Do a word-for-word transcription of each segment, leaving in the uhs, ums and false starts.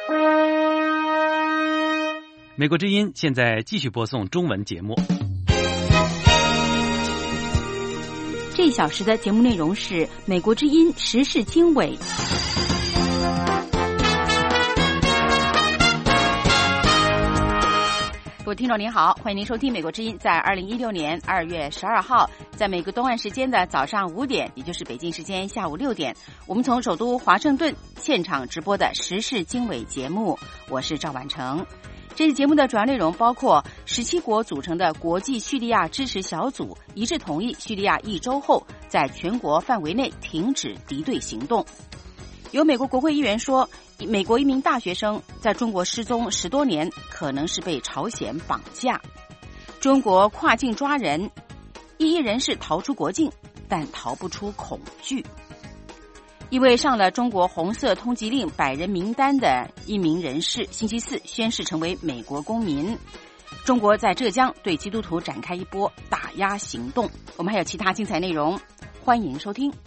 美国之音现在继续播送中文节目。 这一小时的节目内容是美国之音时事经纬。各位听众您好，欢迎您收听美国之音在二零一六年二月十二号在美国东岸时间的早上五点，也就是北京时间下午六点，我们从首都华盛顿现场直播的时事经纬节目，我是赵婉成。这次节目的主要内容包括十七国组成的国际叙利亚支持小组一致同意叙利亚一周后在全国范围内停止敌对行动。有美国国会议员说，美国一名大学生在中国失踪十多年，可能是被朝鲜绑架。中国跨境抓人，异议人士逃出国境，但逃不出恐惧。一位上了中国红色通缉令百人名单的一名人士，星期四宣誓成为美国公民。中国在浙江对基督徒展开一波打压行动。我们还有其他精彩内容，欢迎收听。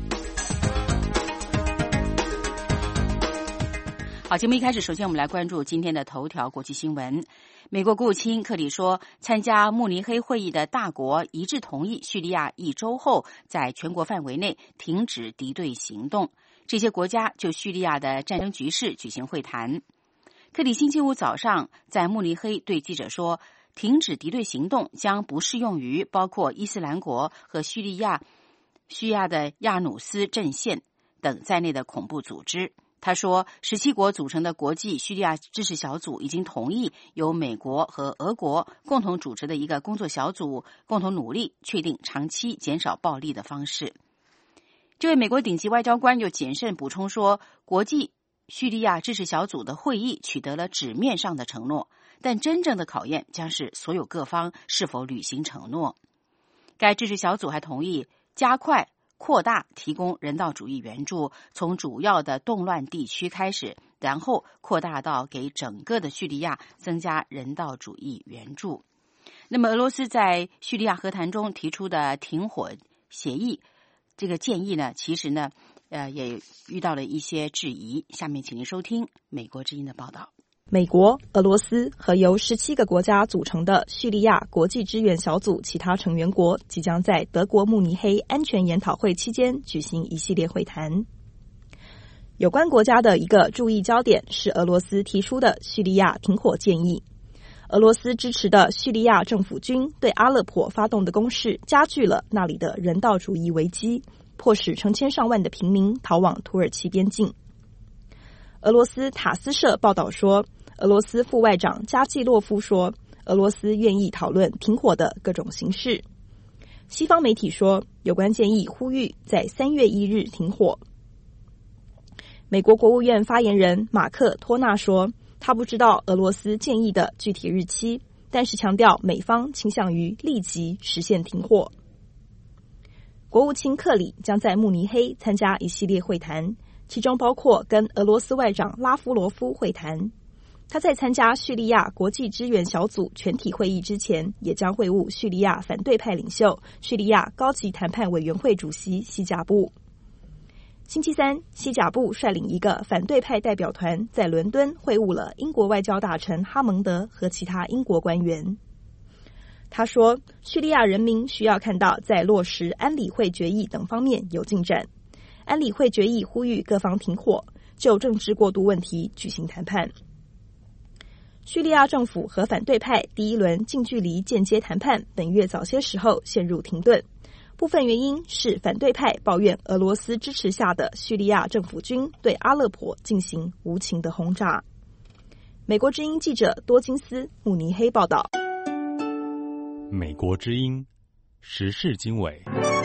好，节目一开始，首先我们来关注今天的头条国际新闻。美国国务卿克里说，参加慕尼黑会议的大国一致同意叙利亚一周后在全国范围内停止敌对行动。这些国家就叙利亚的战争局势举行会谈。克里星期五早上在慕尼黑对记者说，停止敌对行动将不适用于包括伊斯兰国和叙利亚叙利亚的亚努斯阵线等在内的恐怖组织。他说，十七国组成的国际叙利亚支持小组已经同意由美国和俄国共同主持的一个工作小组，共同努力确定长期减少暴力的方式。这位美国顶级外交官又谨慎补充说，国际叙利亚支持小组的会议取得了纸面上的承诺，但真正的考验将是所有各方是否履行承诺。该支持小组还同意加快扩大提供人道主义援助，从主要的动乱地区开始，然后扩大到给整个的叙利亚增加人道主义援助。那么俄罗斯在叙利亚和谈中提出的停火协议，这个建议呢，其实呢呃，也遇到了一些质疑。下面请您收听美国之音的报道。 美国、俄罗斯和由十七个国家组成的叙利亚国际支援小组其他成员国即将在德国慕尼黑安全研讨会期间举行一系列会谈。有关国家的一个注意焦点是俄罗斯提出的叙利亚停火建议。俄罗斯支持的叙利亚政府军对阿勒颇发动的攻势加剧了那里的人道主义危机，迫使成千上万的平民逃往土耳其边境。俄罗斯塔斯社报道说，俄罗斯副外长加季洛夫说，俄罗斯愿意讨论停火的各种形式。西方媒体说，有关建议呼吁在三月一日停火。美国国务院发言人马克托纳说，他不知道俄罗斯建议的具体日期，但是强调美方倾向于立即实现停火。国务卿克里将在慕尼黑参加一系列会谈，其中包括跟俄罗斯外长拉夫罗夫会谈。他在参加叙利亚国际支援小组全体会议之前，也将会晤叙利亚反对派领袖、叙利亚高级谈判委员会主席西贾布。星期三，西贾布率领一个反对派代表团在伦敦会晤了英国外交大臣哈蒙德和其他英国官员。他说，叙利亚人民需要看到在落实安理会决议等方面有进展。安理会决议呼吁各方停火，就政治过渡问题举行谈判。叙利亚政府和反对派第一轮近距离间接谈判本月早些时候陷入停顿，部分原因是反对派抱怨俄罗斯支持下的叙利亚政府军对阿勒颇进行无情的轰炸。美国之音记者多金斯慕尼黑报道。 美国之音时事经纬。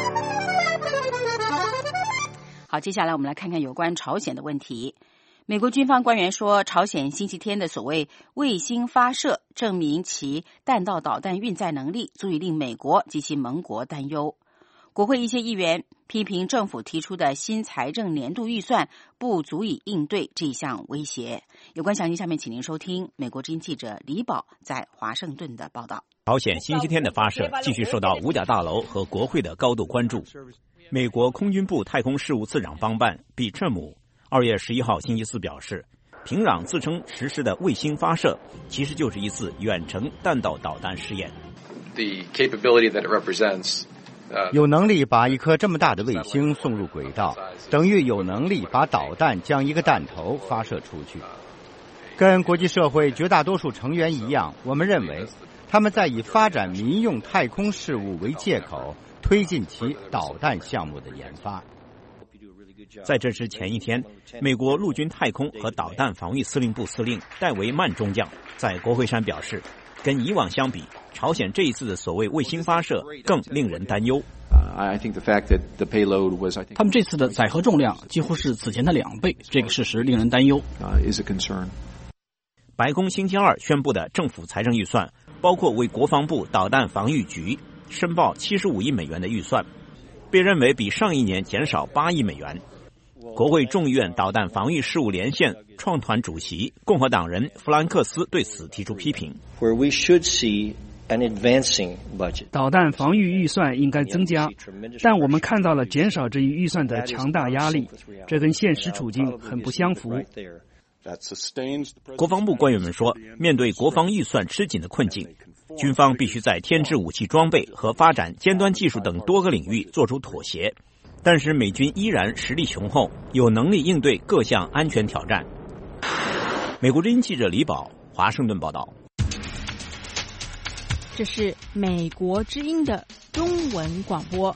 好，接下来我们来看看有关朝鲜的问题。美国军方官员说，朝鲜星期天的所谓卫星发射证明其弹道导弹运载能力足以令美国及其盟国担忧。国会一些议员批评政府提出的新财政年度预算不足以应对这项威胁。有关详情，下面请您收听美国之音记者李宝在华盛顿的报道。 朝鲜星期天的发射继续受到五角大楼和国会的高度关注。美国空军部太空事务次长邦办比彻姆二月十一号星期四表示， 平壤自称实施的卫星发射，其实就是一次远程弹道导弹试验。 The capability that it represents 有能力把一颗这么大的卫星送入轨道，等于有能力把导弹将一个弹头发射出去。跟国际社会绝大多数成员一样，我们认为他们在以发展民用太空事务为借口，推进其导弹项目的研发。 在这之前一天，美国陆军太空和导弹防御司令部司令戴维曼中将在国会山表示，跟以往相比，朝鲜这一次的所谓卫星发射更令人担忧。 他们这次的载荷重量几乎是此前的两倍，这个事实令人担忧。 白宫星期二宣布的政府财政预算，包括为国防部导弹防御局申报七十五亿美元的预算，被认为比上一年减少八亿美元。国会众议院导弹防御事务连线创团主席共和党人弗兰克斯对此提出批评。 导弹防御预算应该增加，但我们看到了减少这一预算的强大压力，这跟现实处境很不相符。 国防部官员们说，面对国防预算吃紧的困境，军方必须在添置武器装备和发展尖端技术等多个领域做出妥协，但是美军依然实力雄厚，有能力应对各项安全挑战。美国之音记者李宝，华盛顿报道。 这是美国之音的中文广播。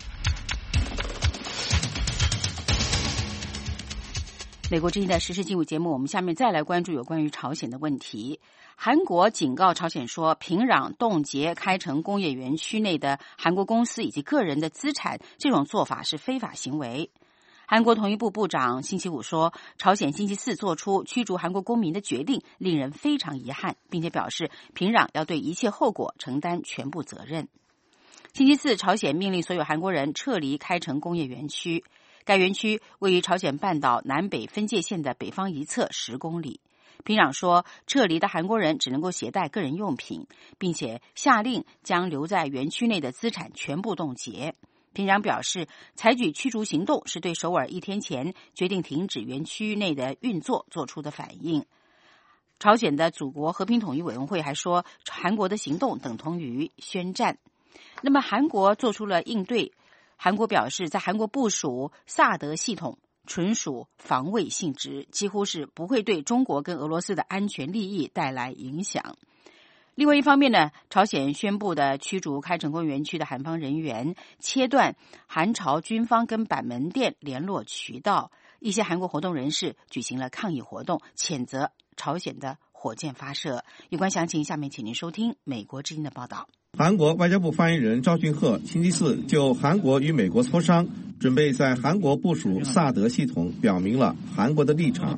美国之音的时事进入节目，我们下面再来关注有关于朝鲜的问题。韩国警告朝鲜说，平壤冻结开城工业园区内的韩国公司以及个人的资产，这种做法是非法行为。韩国统一部部长星期五说，朝鲜星期四做出驱逐韩国公民的决定令人非常遗憾，并且表示平壤要对一切后果承担全部责任。星期四，朝鲜命令所有韩国人撤离开城工业园区，该园区位于朝鲜半岛南北分界线的北方一侧十公里。平壤说，撤离的韩国人只能够携带个人用品，并且下令将留在园区内的资产全部冻结。平壤表示，采取驱逐行动是对首尔一天前决定停止园区内的运作做出的反应。朝鲜的祖国和平统一委员会还说，韩国的行动等同于宣战。那么韩国做出了应对，韩国表示，在韩国部署萨德系统纯属防卫性质，几乎是不会对中国跟俄罗斯的安全利益带来影响。另外一方面呢，朝鲜宣布的驱逐开城工业园区的韩方人员，切断韩朝军方跟板门店联络渠道。一些韩国活动人士举行了抗议活动，谴责朝鲜的火箭发射。有关详情，下面请您收听美国之音的报道。 韩国外交部发言人赵俊赫星期四就韩国与美国磋商准备在韩国部署萨德系统表明了韩国的立场。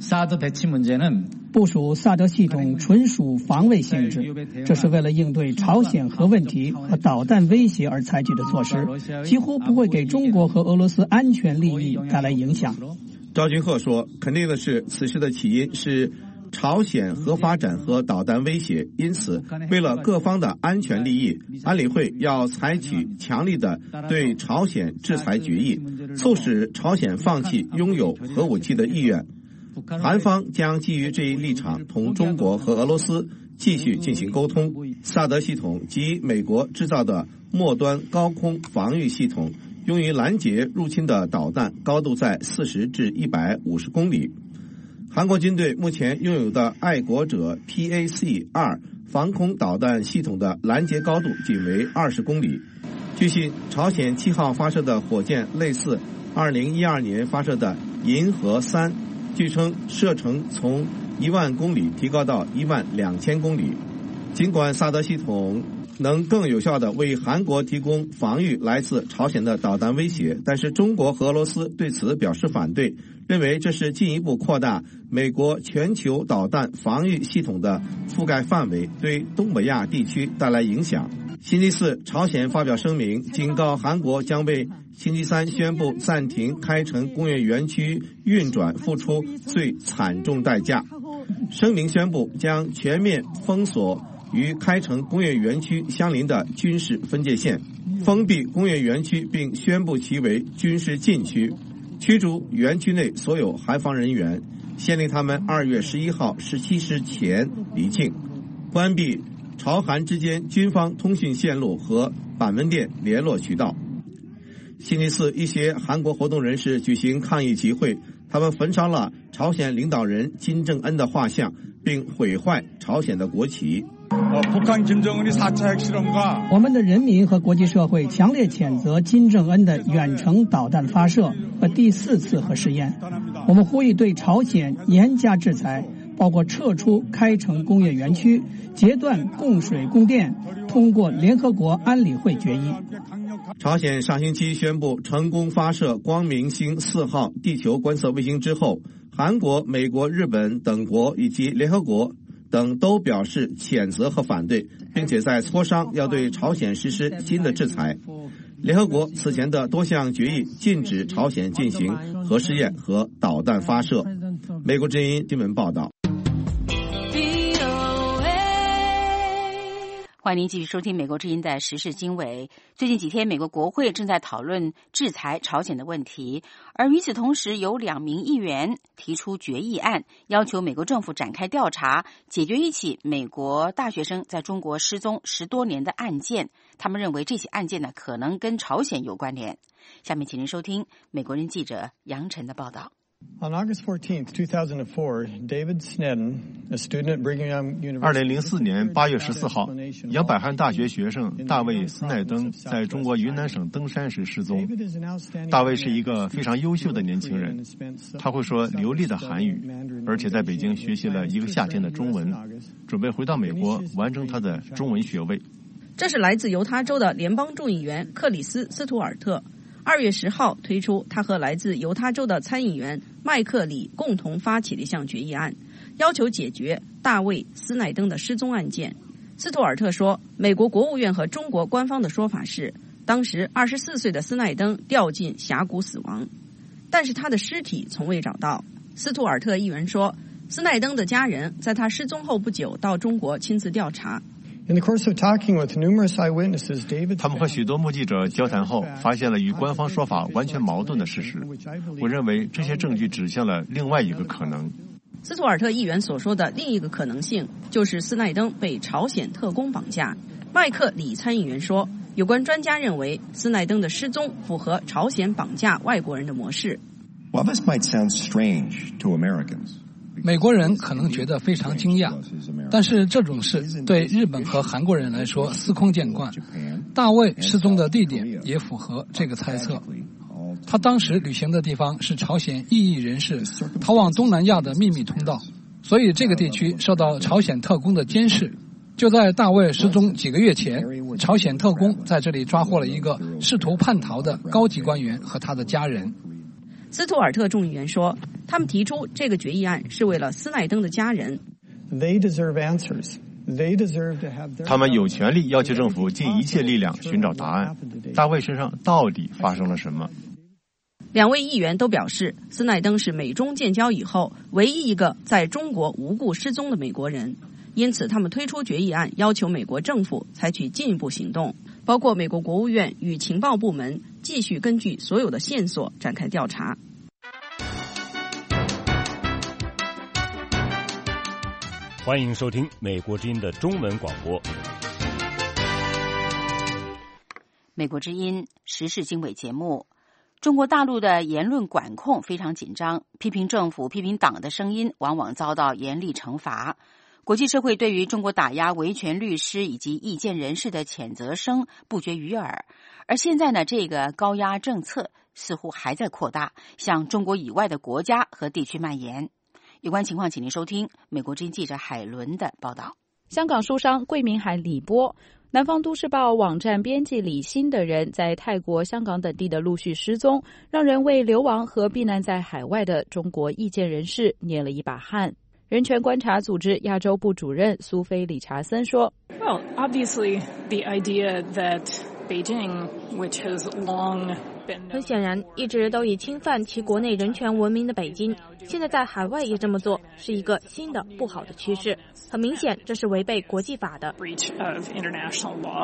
部署萨德系统纯属防卫性质，这是为了应对朝鲜核问题和导弹威胁而采取的措施，几乎不会给中国和俄罗斯安全利益带来影响。 赵俊赫说，肯定的是，此事的起因是朝鲜核发展和导弹威胁，因此为了各方的安全利益，安理会要采取强力的对朝鲜制裁决议，促使朝鲜放弃拥有核武器的意愿。韩方将基于这一立场同中国和俄罗斯继续进行沟通。萨德系统及美国制造的末端高空防御系统，用于拦截入侵的导弹高度在四十至一百五十公里。韩国军队目前拥有的爱国者 P A C 二 防空导弹系统的拦截高度仅为二十公里。据悉，朝鲜七号发射的火箭类似二零一二年发射的银河三，据称射程从一万公里提高到一万两千公里。尽管萨德系统能更有效地为韩国提供防御来自朝鲜的导弹威胁，但是中国和俄罗斯对此表示反对，认为这是进一步扩大美国全球导弹防御系统的覆盖范围，对东北亚地区带来影响。星期四，朝鲜发表声明，警告韩国将为星期三宣布暂停开城工业园区运转付出最惨重代价。声明宣布将全面封锁与开城工业园区相邻的军事分界线，封闭工业园区并宣布其为军事禁区，驱逐园区内所有韩方人员， 限令他们二月十一号十七时前离境，关闭朝韩之间军方通讯线路和板门店联络渠道。星期四，一些韩国活动人士举行抗议集会，他们焚烧了朝鲜领导人金正恩的画像，并毁坏朝鲜的国旗。 我们的人民和国际社会强烈谴责金正恩的远程导弹发射和第四次核试验。我们呼吁对朝鲜严加制裁，包括撤出开城工业园区、截断供水供电，通过联合国安理会决议。 朝鲜上星期宣布成功发射光明星四号地球观测卫星之后，韩国、美国、日本等国以及联合国等都表示谴责和反对，并且在磋商要对朝鲜实施新的制裁。联合国此前的多项决议禁止朝鲜进行核试验和导弹发射。美国之音新闻报道。 欢迎您继续收听美国之音的时事经纬。最近几天，美国国会正在讨论制裁朝鲜的问题，而与此同时，有两名议员提出决议案，要求美国政府展开调查，解决一起美国大学生在中国失踪十多年的案件。他们认为这起案件呢，可能跟朝鲜有关联。下面请您收听美国人记者杨晨的报道。 On August fourteenth, two thousand four, David Snedden, a student at Brigham Young University. 二零零四年八月十四号，杨百翰大学学生大卫·斯奈登在中国云南省登山时失踪。大卫是一个非常优秀的年轻人，他会说流利的韩语，而且在北京学习了一个夏天的中文，准备回到美国完成他的中文学位。 这是来自犹他州的联邦众议员克里斯·斯图尔特。二月十号推出他和来自犹他州的参议员麦克里共同发起的一项决议案，要求解决大卫·斯奈登的失踪案件。斯图尔特说，美国国务院和中国官方的说法是，当时二十四岁的斯奈登掉进峡谷死亡，但是他的尸体从未找到。斯图尔特议员说，斯奈登的家人在他失踪后不久到中国亲自调查。 In the course of talking with numerous eyewitnesses, David 他们和许多目击者交谈后，发现了与官方说法完全矛盾的事实。我认为这些证据指向了另外一个可能。 斯图尔特议员所说的另一个可能性，就是斯奈登被朝鲜特工绑架。麦克里参议员说，有关专家认为斯奈登的失踪符合朝鲜绑架外国人的模式。 While this might sound strange to Americans, 美国人可能觉得非常惊讶，但是这种事对日本和韩国人来说司空见惯。大卫失踪的地点也符合这个猜测，他当时旅行的地方是朝鲜异议人士逃往东南亚的秘密通道，所以这个地区受到朝鲜特工的监视。就在大卫失踪几个月前，朝鲜特工在这里抓获了一个试图叛逃的高级官员和他的家人。 斯图尔特众议员说，他们提出这个决议案是为了斯奈登的家人。 他们有权利要求政府尽一切力量寻找答案，大卫身上到底发生了什么？ 两位议员都表示，斯奈登是美中建交以后唯一一个在中国无故失踪的美国人，因此他们推出决议案，要求美国政府采取进一步行动，包括美国国务院与情报部门继续根据所有的线索展开调查。 欢迎收听美国之音的中文广播。 美国之音时事经纬节目。中国大陆的言论管控非常紧张，批评政府、批评党的声音往往遭到严厉惩罚。国际社会对于中国打压维权律师以及意见人士的谴责声不绝于耳。而现在呢，这个高压政策似乎还在扩大，向中国以外的国家和地区蔓延。有关情况，请您收听美国之音记者海伦的报道。 香港书商桂明海李波、南方都市报网站编辑李欣等人在泰国、香港等地的陆续失踪，让人为流亡和避难在海外的中国意见人士捏了一把汗。人权观察组织亚洲部主任苏菲理查森说 Well, obviously, the idea that Beijing, which has long been... 很显然，一直都以侵犯其国内人权闻名的北京，现在在海外也这么做，是一个新的不好的趋势。很明显，这是违背国际法的。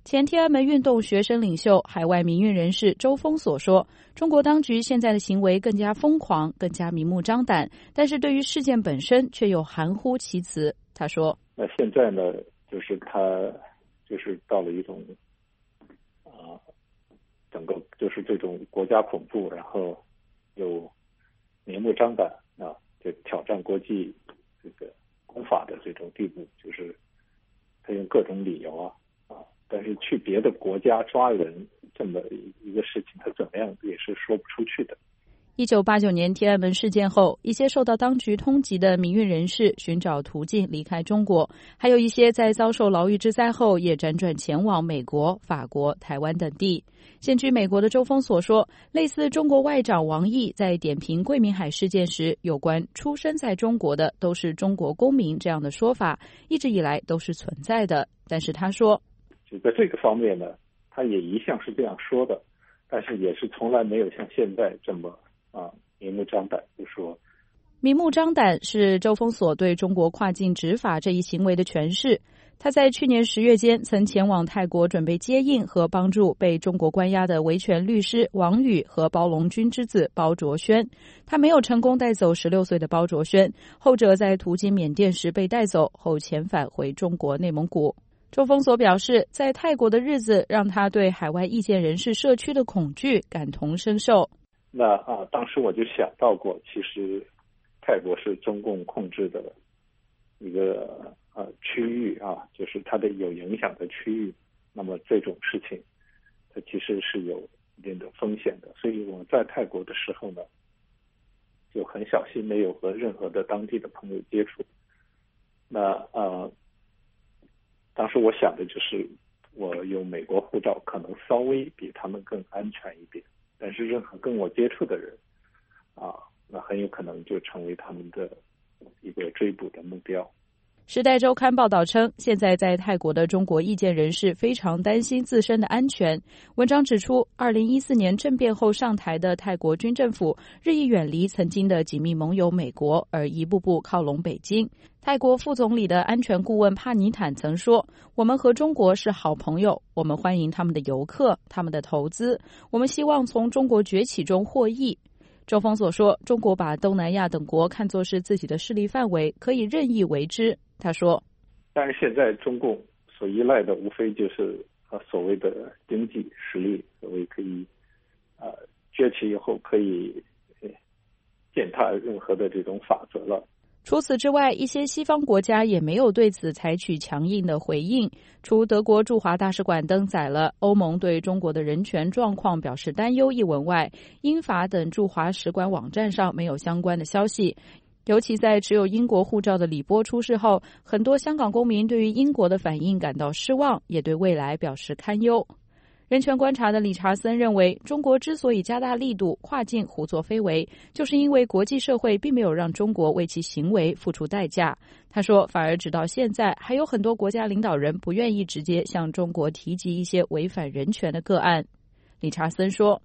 前天安门运动学生领袖、海外民运人士周峰所说，中国当局现在的行为更加疯狂，更加明目张胆，但是对于事件本身却又含糊其辞。他说：“ 那现在呢，就是他就是到了一种啊、呃，整个就是这种国家恐怖，然后有明目张胆啊，就挑战国际这个公法的这种地步，就是他用各种理由啊。”但是去别的国家抓人这么一个事情，他怎么样也是说不出去的。 一九八九年天安门事件后，一些受到当局通缉的民运人士寻找途径离开中国，还有一些在遭受牢狱之灾后也辗转前往美国、法国、台湾等地。现居美国的周峰所说，类似中国外长王毅在点评桂民海事件时，有关出生在中国的都是中国公民这样的说法，一直以来都是存在的。但是他说， 就在这个方面呢，他也一向是这样说的，但是也是从来没有像现在这么啊明目张胆就说。 明目张胆是周峰所对中国跨境执法这一行为的诠释。他在去年十月间曾前往泰国，准备接应和帮助被中国关押的维权律师王宇和包龙军之子包卓轩。他没有成功带走十六岁的包卓轩，后者在途经缅甸时被带走，后遣返回中国内蒙古。周峰所表示，在泰国的日子让他对海外意见人士社区的恐惧感同身受。 那啊，当时我就想到过，其实泰国是中共控制的一个呃区域啊，就是它的有影响的区域。那么这种事情，它其实是有一定的风险的。所以我在泰国的时候呢，就很小心，没有和任何的当地的朋友接触。那呃。当时我想的就是，我有美国护照，可能稍微比他们更安全一点。但是任何跟我接触的人，啊，那很有可能就成为他们的一个追捕的目标。 时代周刊报道称，现在在泰国的中国意见人士非常担心自身的安全。文章指出，二零一四年政变后上台的泰国军政府日益远离曾经的紧密盟友美国，而一步步靠拢北京。泰国副总理的安全顾问帕尼坦曾说，我们和中国是好朋友，我们欢迎他们的游客，他们的投资，我们希望从中国崛起中获益。周峰所说，中国把东南亚等国看作是自己的势力范围，可以任意为之。他说， 但是现在中共所依赖的无非就是呃所谓的经济实力，所谓可以呃崛起以后可以呃践踏任何的这种法则了。 除此之外，一些西方国家也没有对此采取强硬的回应。除德国驻华大使馆登载了欧盟对中国的人权状况表示担忧一文外，英法等驻华使馆网站上没有相关的消息。尤其在持有英国护照的李波出事后，很多香港公民对于英国的反应感到失望，也对未来表示堪忧。人权观察的理查森认为，中国之所以加大力度跨境胡作非为，就是因为国际社会并没有让中国为其行为付出代价。他说，反而直到现在，还有很多国家领导人不愿意直接向中国提及一些违反人权的个案。理查森说，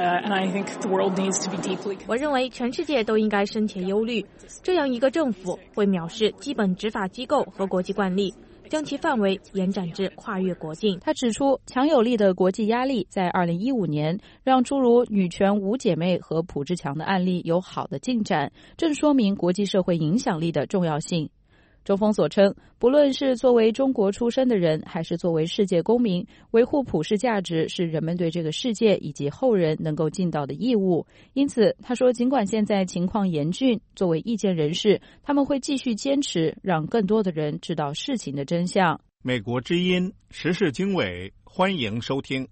我认为全世界都应该深切忧虑，这样一个政府会藐视基本执法机构和国际惯例，将其范围延展至跨越国境。 他指出，强有力的国际压力在二零一五年让诸如女权五姐妹和朴志强的案例有好的进展，正说明国际社会影响力的重要性。周峰所称，不论是作为中国出身的人，还是作为世界公民，维护普世价值是人们对这个世界以及后人能够尽到的义务。因此，他说，尽管现在情况严峻，作为意见人士，他们会继续坚持，让更多的人知道事情的真相。 美国之音时事经纬，欢迎收听。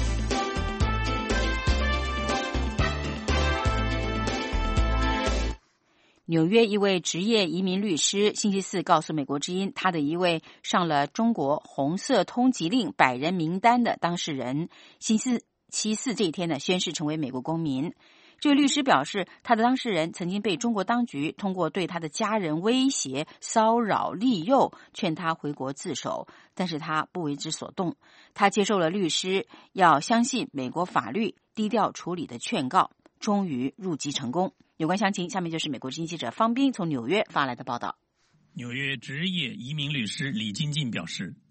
纽约一位职业移民律师星期四告诉美国之音，他的一位上了中国红色通缉令百人名单的当事人，星期四这一天呢宣誓成为美国公民。这位律师表示，他的当事人曾经被中国当局通过对他的家人威胁、骚扰、利诱，劝他回国自首，但是他不为之所动。他接受了律师要相信美国法律、低调处理的劝告，终于入籍成功。有关详情，下面就是美国之音记者方斌从纽约发来的报道。 纽约职业移民律师李金进表示，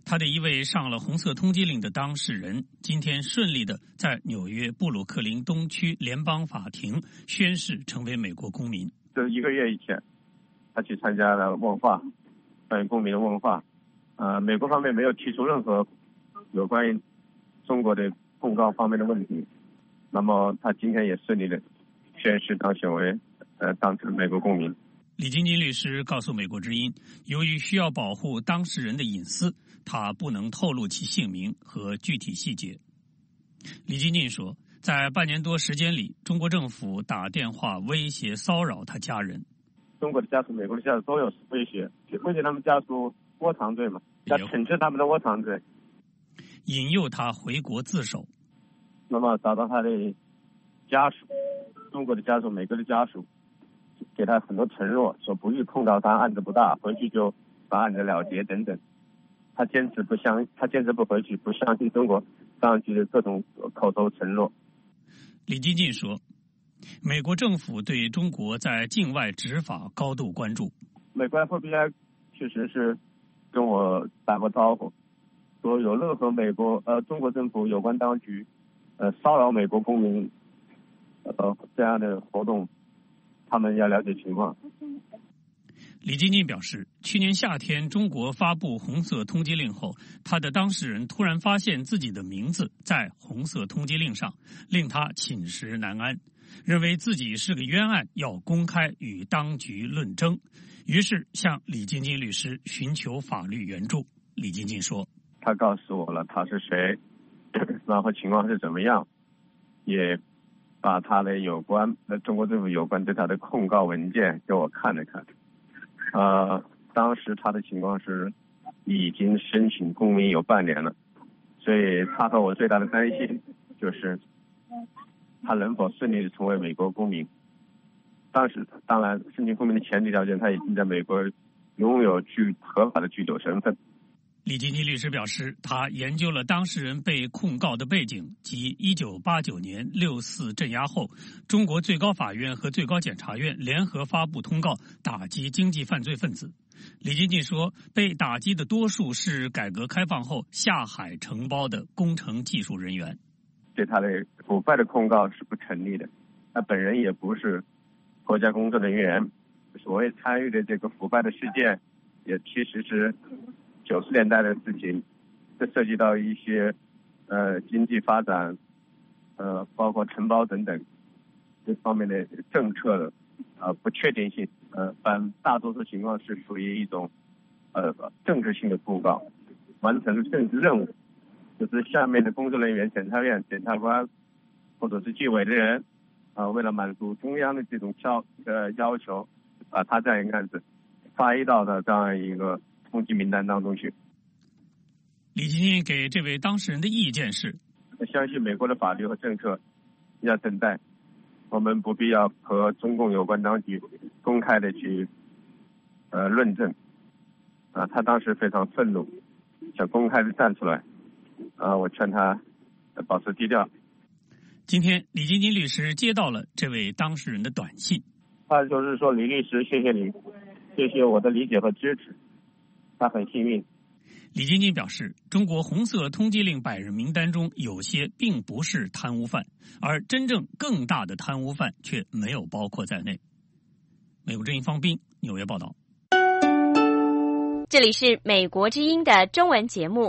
他的一位上了红色通缉令的当事人，今天顺利的在纽约布鲁克林东区联邦法庭宣誓成为美国公民。 这一个月以前，他去参加了问话，关于公民的问话。呃，美国方面没有提出任何有关于中国的控告方面的问题。那么他今天也顺利的宣誓当选为呃当成美国公民。 李晶晶律师告诉美国之音，由于需要保护当事人的隐私，他不能透露其姓名和具体细节。李晶晶说，在半年多时间里，中国政府打电话威胁骚扰他家人。 中国的家属、美国的家属都有威胁，威胁他们家属窝藏罪嘛，要惩治他们的窝藏罪， 引诱他回国自首。 那么找到他的家属，中国的家属、美国的家属，给他很多承诺，说不予控告他，案子不大，回去就把案子了结等等。他坚持不相，他坚持不回去，不相信中国当局的各种口头承诺。 李晶晶说，美国政府对中国在境外执法高度关注。 美国 F B I 确实是跟我打过招呼，说有任何美国呃中国政府有关当局呃骚扰美国公民呃这样的活动，他们要了解情况。 李晶晶表示，去年夏天中国发布红色通缉令后，他的当事人突然发现自己的名字在红色通缉令上，令他寝食难安，认为自己是个冤案，要公开与当局论争，于是向李晶晶律师寻求法律援助。李晶晶说， 他告诉我了他是谁，然后情况是怎么样，也把他的有关呃中国政府有关对他的控告文件给我看了看。呃，当时他的情况是已经申请公民有半年了，所以他和我最大的担心就是他能否顺利的成为美国公民。当时当然申请公民的前提条件，他已经在美国拥有具合法的居留身份。 李晶晶律师表示，他研究了当事人被控告的背景及一九八九年六四镇压后，中国最高法院和最高检察院联合发布通告，打击经济犯罪分子。李晶晶说，被打击的多数是改革开放后下海承包的工程技术人员。 对他的腐败的控告是不成立的，他本人也不是国家工作人员，所谓参与的这个腐败的事件，也其实是九十年代的事情，这涉及到一些呃经济发展，呃包括承包等等这方面的政策的呃不确定性，呃但大多数情况是属于一种呃政治性的控告，完成政治任务，就是下面的工作人员、检察院、检察官或者是纪委的人啊、呃，为了满足中央的这种要呃要求，把他这样一个案子发移到的这样一个通缉名单当中去。 李晶晶给这位当事人的意见是： 相信美国的法律和政策要等待，我们不必要和中共有关当局公开的去呃论证。啊，他当时非常愤怒，想公开的站出来。啊，我劝他保持低调。 今天，李晶晶律师接到了这位当事人的短信， 他就是说：“李律师，谢谢你，谢谢我的理解和支持。”他很幸运。 李晶晶表示，中国红色通缉令百人名单中有些并不是贪污犯，而真正更大的贪污犯却没有包括在内。美国之音方斌纽约报道。 这里是美国之音的中文节目。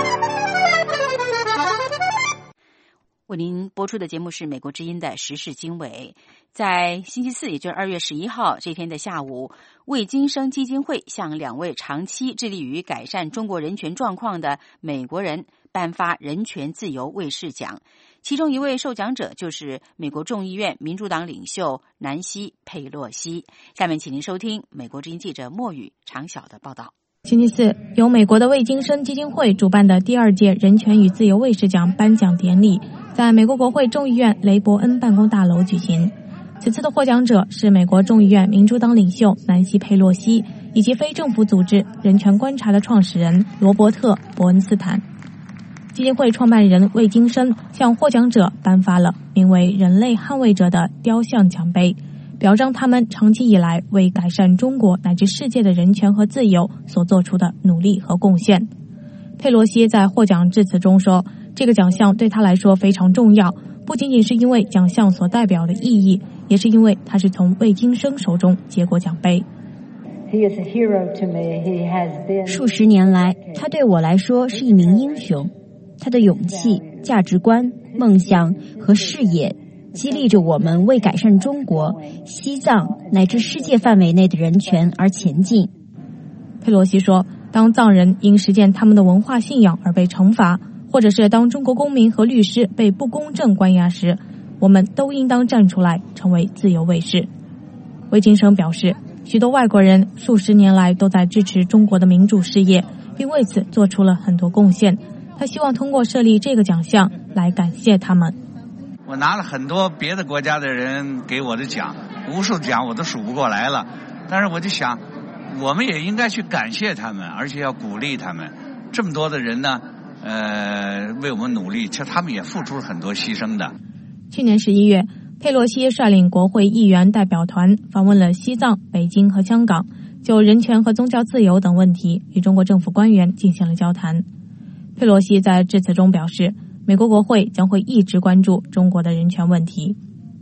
为您播出的节目是美国之音的时事经纬。在星期四，也就是二月十一号这天的下午，魏京生基金会向两位长期致力于改善中国人权状况的美国人颁发人权自由卫士奖，其中一位受奖者就是美国众议院民主党领袖南希·佩洛西。下面请您收听美国之音记者莫宇长晓的报道。 星期四，由美国的魏京生基金会主办的第二届人权与自由卫士奖颁奖典礼在美国国会众议院雷伯恩办公大楼举行。此次的获奖者是美国众议院民主党领袖南希·佩洛西以及非政府组织人权观察的创始人罗伯特·伯恩斯坦。基金会创办人魏京生向获奖者颁发了名为人类捍卫者的雕像奖杯，表彰他们长期以来为改善中国乃至世界的人权和自由所做出的努力和贡献。 佩洛西在获奖致辞中说，这个奖项对他来说非常重要，不仅仅是因为奖项所代表的意义，也是因为他是从魏京生手中接过奖杯。 数十年来，他对我来说是一名英雄。他的勇气、价值观、梦想和事业激励着我们为改善中国、西藏乃至世界范围内的人权而前进。 佩洛西说，当藏人因实践他们的文化信仰而被惩罚，或者是当中国公民和律师被不公正关押时，我们都应当站出来，成为自由卫士。魏京生表示，许多外国人数十年来都在支持中国的民主事业，并为此做出了很多贡献。他希望通过设立这个奖项来感谢他们。 我拿了很多别的国家的人给我的奖，无数奖我都数不过来了，但是我就想，我们也应该去感谢他们，而且要鼓励他们。这么多的人呢，呃，为我们努力，其实他们也付出了很多牺牲的。 去年十一月，佩洛西率领国会议员代表团访问了西藏、北京和香港，就人权和宗教自由等问题与中国政府官员进行了交谈。佩洛西在致辞中表示，美国国会将会一直关注中国的人权问题。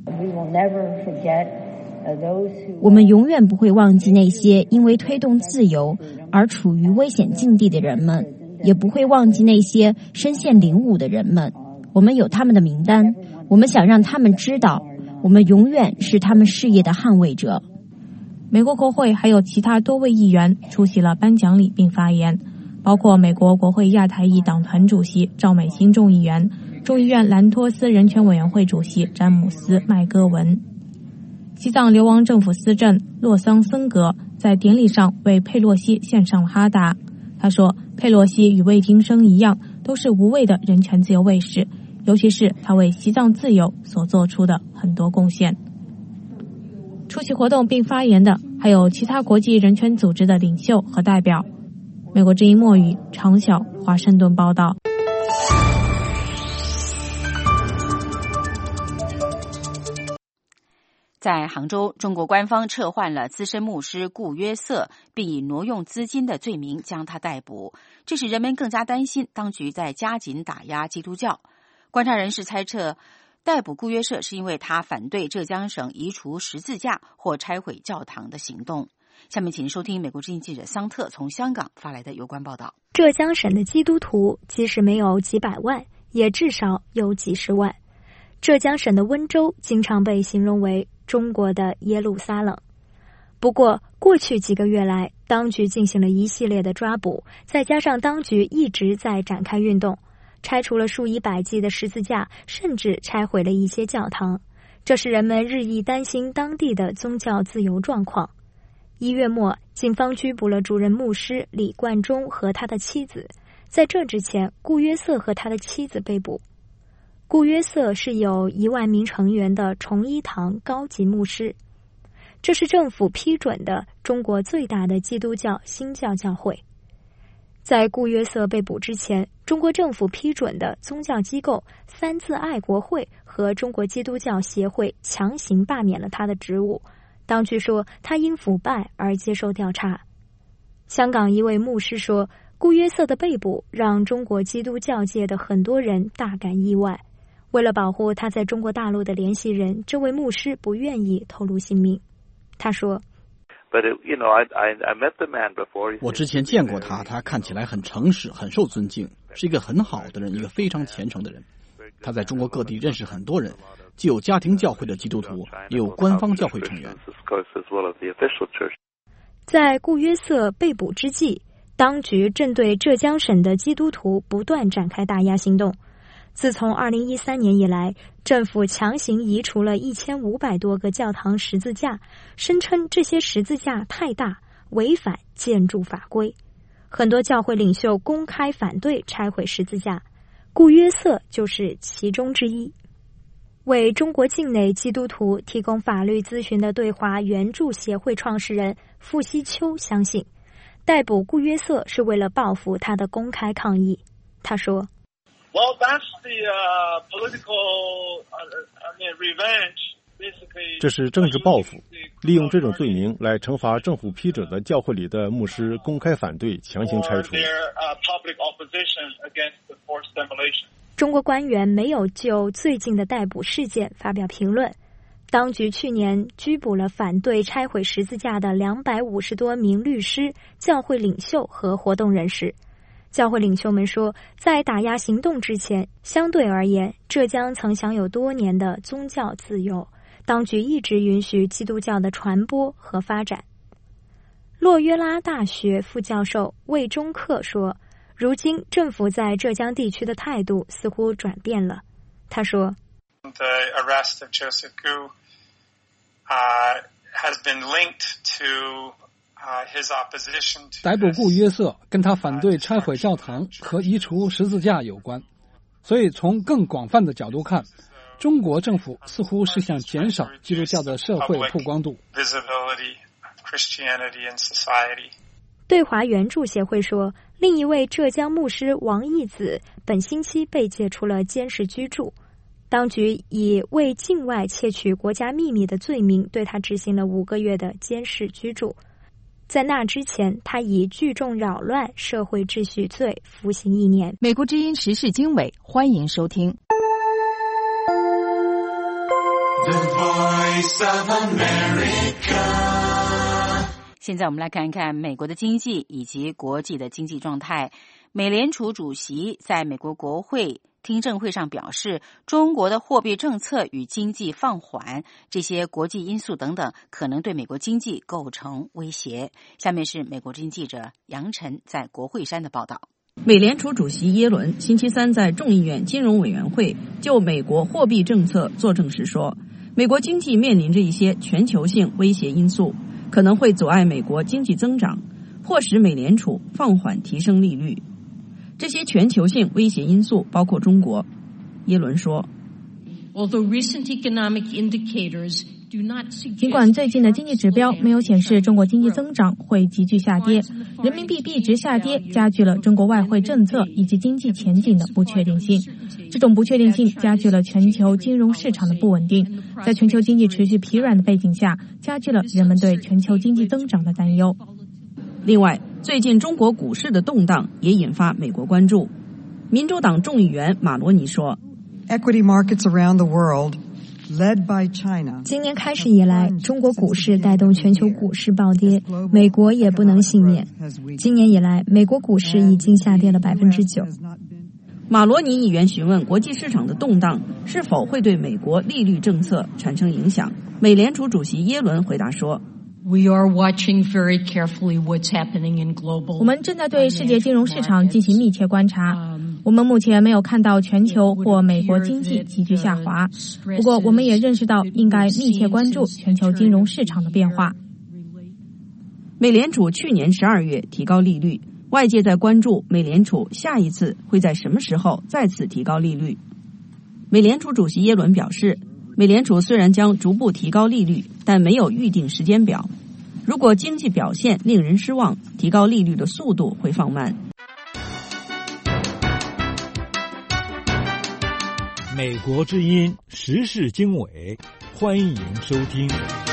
我们永远不会忘记那些因为推动自由而处于危险境地的人们，也不会忘记那些身陷囹圄的人们。我们有他们的名单，我们想让他们知道，我们永远是他们事业的捍卫者。 美国国会还有其他多位议员出席了颁奖礼并发言，包括美国国会亚太裔党团主席赵美心众议员、众议院兰托斯人权委员会主席詹姆斯·麦戈文。西藏流亡政府司政洛桑森格在典礼上为佩洛西献上了哈达。他说，佩洛西与魏京生一样，都是无畏的人权自由卫士，尤其是他为西藏自由所做出的很多贡献。出席活动并发言的还有其他国际人权组织的领袖和代表。美国之音墨语常晓华盛顿报道。 在杭州，中国官方撤换了资深牧师顾约瑟，并以挪用资金的罪名将他逮捕，这使人们更加担心当局在加紧打压基督教。观察人士猜测，逮捕顾约瑟是因为他反对浙江省移除十字架或拆毁教堂的行动。下面请收听美国之音记者桑特从香港发来的有关报道。 浙江省的基督徒即使没有几百万，也至少有几十万。浙江省的温州经常被形容为中国的耶路撒冷。不过，过去几个月来，当局进行了一系列的抓捕，再加上当局一直在展开运动，拆除了数以百计的十字架，甚至拆毁了一些教堂，这使人们日益担心当地的宗教自由状况。一月末，警方拘捕了主任牧师李冠中和他的妻子。在这之前，顾约瑟和他的妻子被捕。顾约瑟是有一万名成员的崇一堂高级牧师，这是政府批准的中国最大的基督教新教教会。在顾约瑟被捕之前，中国政府批准的宗教机构三自爱国会和中国基督教协会强行罢免了他的职务，当局说他因腐败而接受调查。香港一位牧师说，顾约瑟的被捕让中国基督教界的很多人大感意外。为了保护他在中国大陆的联系人，这位牧师不愿意透露姓名。他说， 我之前见过他，他看起来很诚实，很受尊敬，是一个很好的人，一个非常虔诚的人。他在中国各地认识很多人，既有家庭教会的基督徒，也有官方教会成员。 在顾约瑟被捕之际，当局正对浙江省的基督徒不断展开打压行动。自从二零一三年以来，政府强行移除了一千五百多个教堂十字架，声称这些十字架太大，违反建筑法规。很多教会领袖公开反对拆毁十字架，顾约瑟就是其中之一。为中国境内基督徒提供法律咨询的对华援助协会创始人傅西秋相信，逮捕顾约瑟是为了报复他的公开抗议。他说， Well, that's the uh, political, uh, I mean, revenge 这是政治报复，利用这种罪名来惩罚政府批准的教会里的牧师公开反对强行拆除。 中国官员没有就最近的逮捕事件发表评论。当局去年拘捕了反对拆毁十字架的两百五十多名律师、教会领袖和活动人士。教会领袖们说，在打压行动之前，相对而言，浙江曾享有多年的宗教自由，当局一直允许基督教的传播和发展。洛约拉大学副教授魏中克说，如今政府在浙江地区的态度似乎转变了。他说 The arrest of Joseph Gu uh, has been linked to uh, his opposition to 逮捕顾约瑟跟他反对拆毁教堂和移除十字架有关，所以从更广泛的角度看，中国政府似乎是想减少基督教的社会曝光度。 对华援助协会说，另一位浙江牧师王义子本星期被解除了监视居住，当局以为境外窃取国家秘密的罪名对他执行了五个月的监视居住。在那之前，他以聚众扰乱社会秩序罪服刑一年。 美国之音时事经纬，欢迎收听。The Voice of America。现在我们来看一看美国的经济以及国际的经济状态。美联储主席在美国国会听证会上表示，中国的货币政策与经济放缓，这些国际因素等等可能对美国经济构成威胁。下面是美国之音记者杨晨在国会山的报道。 美联储主席耶伦星期三在众议院金融委员会就美国货币政策作证时说，美国经济面临着一些全球性威胁因素，可能会阻碍美国经济增长，迫使美联储放缓提升利率。这些全球性威胁因素包括中国。耶伦说， 尽管最近的经济指标没有显示中国经济增长会急剧下跌，人民币币值下跌加剧了中国外汇政策以及经济前景的不确定性。这种不确定性加剧了全球金融市场的不稳定，在全球经济持续疲软的背景下，加剧了人们对全球经济增长的担忧。 另外，最近中国股市的动荡也引发美国关注。民主党众议员马罗尼说， Equity markets around the world led by China。 今年开始以来，中国股市带动全球股市暴跌，美国也不能幸免。今年以来，美国股市已经下跌了百分之九。 马罗尼议员询问国际市场的动荡是否会对美国利率政策产生影响。美联储主席耶伦回答说， We are watching very carefully what's happening in global. 我们正在对世界金融市场进行密切观察。我们目前没有看到全球或美国经济急剧下滑，不过我们也认识到应该密切关注全球金融市场的变化。 美联储去年十二月提高利率，外界在关注美联储下一次会在什么时候再次提高利率。美联储主席耶伦表示，美联储虽然将逐步提高利率，但没有预定时间表。如果经济表现令人失望，提高利率的速度会放慢。 美国之音时事经纬，欢迎收听。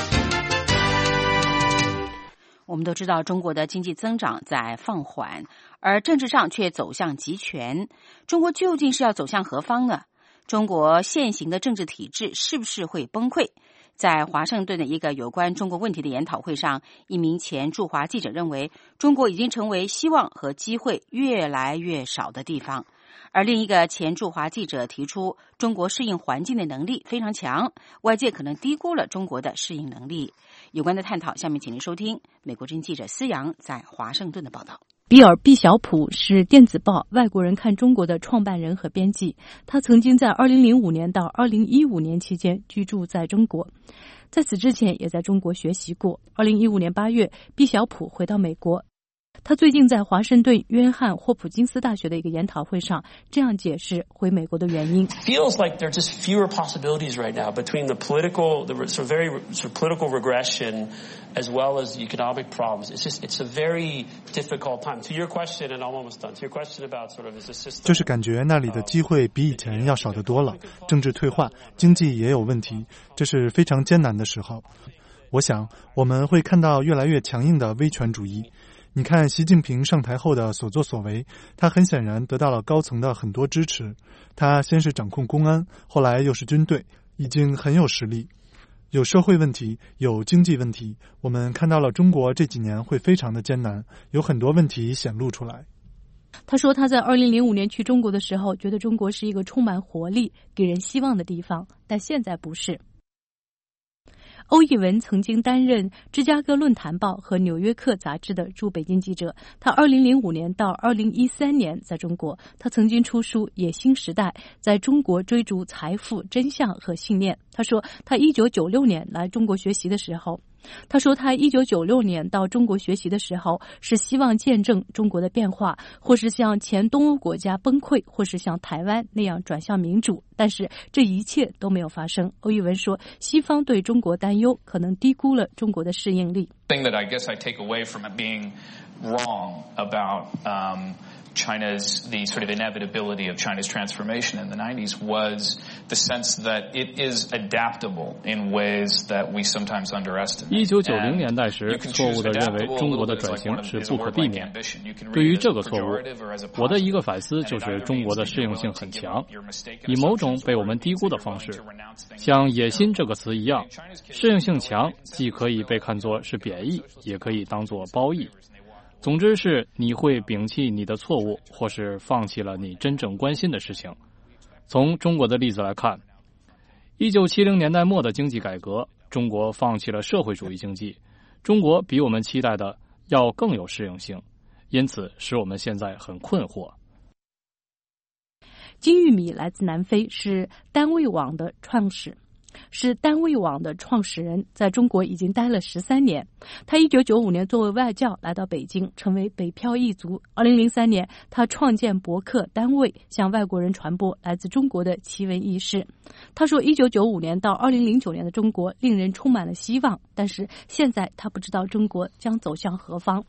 我们都知道，中国的经济增长在放缓，而政治上却走向集权。中国究竟是要走向何方呢？中国现行的政治体制是不是会崩溃？在华盛顿的一个有关中国问题的研讨会上，一名前驻华记者认为，中国已经成为希望和机会越来越少的地方。而另一个前驻华记者提出，中国适应环境的能力非常强，外界可能低估了中国的适应能力。有关的探讨，下面请您收听美国之音记者思阳在华盛顿的报道。 比尔·毕晓普是电子报《外国人看中国》的创办人和编辑，他曾经在二零零五年到二零一五年期间居住在中国，在此之前也在中国学习过。二零一五年八月，毕晓普回到美国， 他最近在华盛顿约翰霍普金斯大学的一个研讨会上这样解释回美国的原因。 Feels like there are just fewer possibilities right now between the political, the sort of very sort of political regression, as well as the economic problems. It's just it's a very difficult time. To your question, and I'm almost done. To your question about sort of is the system. 就是感觉那里的机会比以前要少得多了，政治退化，经济也有问题，这是非常艰难的时候。我想我们会看到越来越强硬的威权主义。你看习近平上台后的所作所为，他很显然得到了高层的很多支持。他先是掌控公安，后来又是军队，已经很有实力。有社会问题，有经济问题，我们看到了中国这几年会非常的艰难，有很多问题显露出来。 他说他在二零零五年去中国的时候，觉得中国是一个充满活力、给人希望的地方，但现在不是。欧义文曾经担任芝加哥论坛报和纽约客杂志的驻北京记者。他二零零五年到二零一三年在中国，他曾经出书《野心时代》，在中国追逐财富、真相和信念。他说他一九九六年来中国学习的时候，他说他一九九六年到中国学习的时候，是希望见证中国的变化，或是像前东欧国家崩溃，或是像台湾那样转向民主，但是这一切都没有发生。欧义文说，西方对中国担忧，可能低估了中国的适应力。 Thing that I guess I take away from it being wrong about um, China's, the sort of inevitability of China's transformation in the nineties was the sense that it is adaptable in ways that we sometimes underestimate. 一九九零年代时，错误地认为中国的转型是不可避免。对于这个错误，我的一个反思就是中国的适应性很强，以某种被我们低估的方式，像野心这个词一样，适应性强既可以被看作是贬义，也可以当作褒义。总之是你会摒弃你的错误，或是放弃了你真正关心的事情。从中国的例子来看，一九七零年代末的经济改革，中国放弃了社会主义经济，中国比我们期待的要更有适应性，因此使我们现在很困惑。 金玉米来自南非，是单位网的创始是单位网的创始人，在中国已经待了十三年。他一九九五年作为外教来到北京，成为北漂一族。二零零三年，他创建博客单位，向外国人传播来自中国的奇闻异事。他说，一九九五年到二零零九年的中国令人充满了希望，但是现在他不知道中国将走向何方。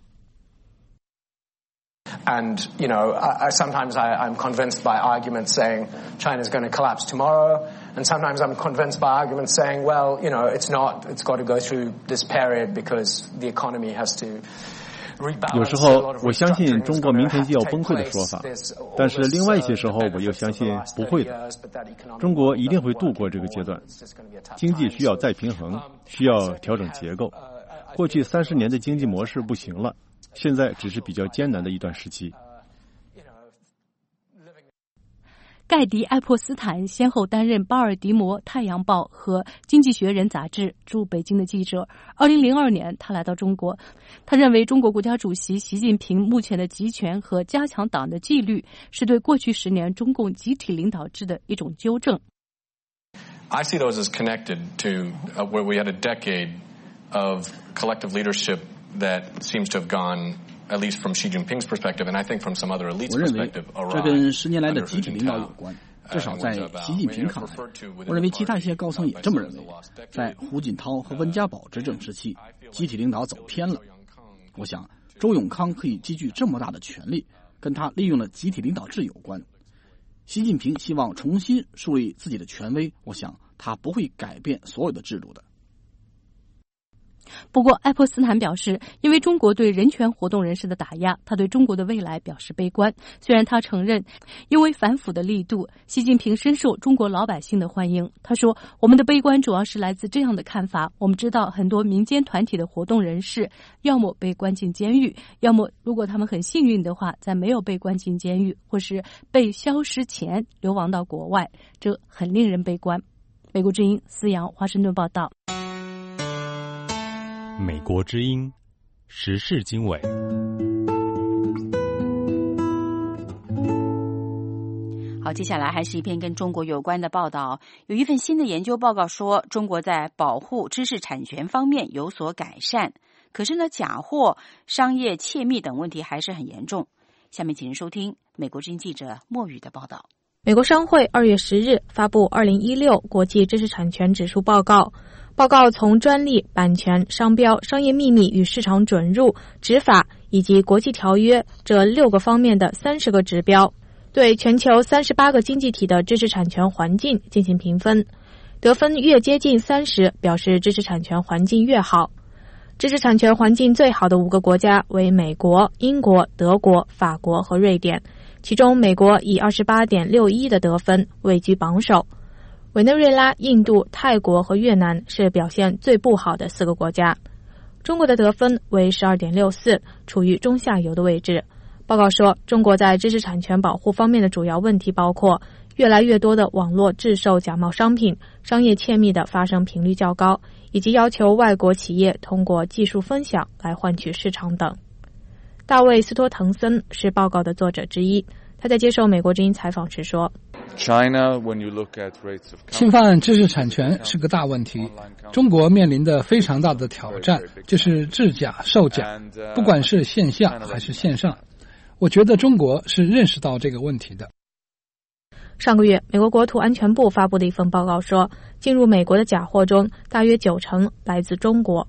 And, you know, I, I, sometimes I, I'm convinced by arguments saying China's going to collapse tomorrow, and sometimes I'm convinced by arguments saying, well, you know, it's not, it's got to go through this period because the economy has to rebalance. 有时候我相信中国明天就要崩溃的说法，但是另外一些时候我又相信不会的，中国一定会度过这个阶段。经济需要再平衡，需要调整结构。过去三十年的经济模式不行了。现在只是比较艰难的一段时期。 盖迪·艾珀斯坦先后担任《巴尔的摩太阳报》和《经济学人》杂志驻北京的记者。二零零二年，他来到中国。他认为，中国国家主席习近平目前的集权和加强党的纪律，是对过去十年中共集体领导制的一种纠正。 I see those as connected to uh, where we had a decade of collective leadership.That seems to have gone, at least from Xi Jinping's perspective, and I think from some other elites' perspective, awry. 我认为这跟十年来的集体领导有关，至少在习近平看来，我认为其他一些高层也这么认为。在胡锦涛和温家宝执政时期，集体领导走偏了。我想周永康可以积聚这么大的权力，跟他利用了集体领导制有关。习近平希望重新树立自己的权威，我想他不会改变所有的制度的。 不过，爱泼斯坦表示，因为中国对人权活动人士的打压，他对中国的未来表示悲观。虽然他承认，因为反腐的力度，习近平深受中国老百姓的欢迎。他说，我们的悲观主要是来自这样的看法：我们知道很多民间团体的活动人士，要么被关进监狱，要么如果他们很幸运的话，在没有被关进监狱或是被消失前流亡到国外，这很令人悲观。美国之音思阳华盛顿报道。 美国之音时事经纬。 好，接下来还是一篇跟中国有关的报道。有一份新的研究报告说，中国在保护知识产权方面有所改善。 可是呢，假货、商业窃密等问题还是很严重。下面请您收听美国之音记者莫宇的报道。 美国商会二月十日发布二零一六国际知识产权指数报告，报告从专利、版权、商标、商业秘密与市场准入、执法以及国际条约这六个方面的三十个指标，对全球三十八个经济体的知识产权环境进行评分，得分越接近三十，表示知识产权环境越好。知识产权环境最好的五个国家为美国、英国、德国、法国和瑞典，其中美国以 二十八点六一 的得分位居榜首。委内瑞拉、印度、泰国和越南是表现最不好的四个国家。中国的得分为 十二点六四， 处于中下游的位置。报告说，中国在知识产权保护方面的主要问题包括越来越多的网络制售假冒商品，商业窃密的发生频率较高，以及要求外国企业通过技术分享来换取市场等。大卫·斯托滕森是报告的作者之一，他在接受美国之音采访时说， 侵犯知识产权是个大问题，中国面临的非常大的挑战就是制假售假，不管是线下还是线上。我觉得中国是认识到这个问题的。 上个月，美国国土安全部发布的一份报告说，进入美国的假货中大约九成来自中国。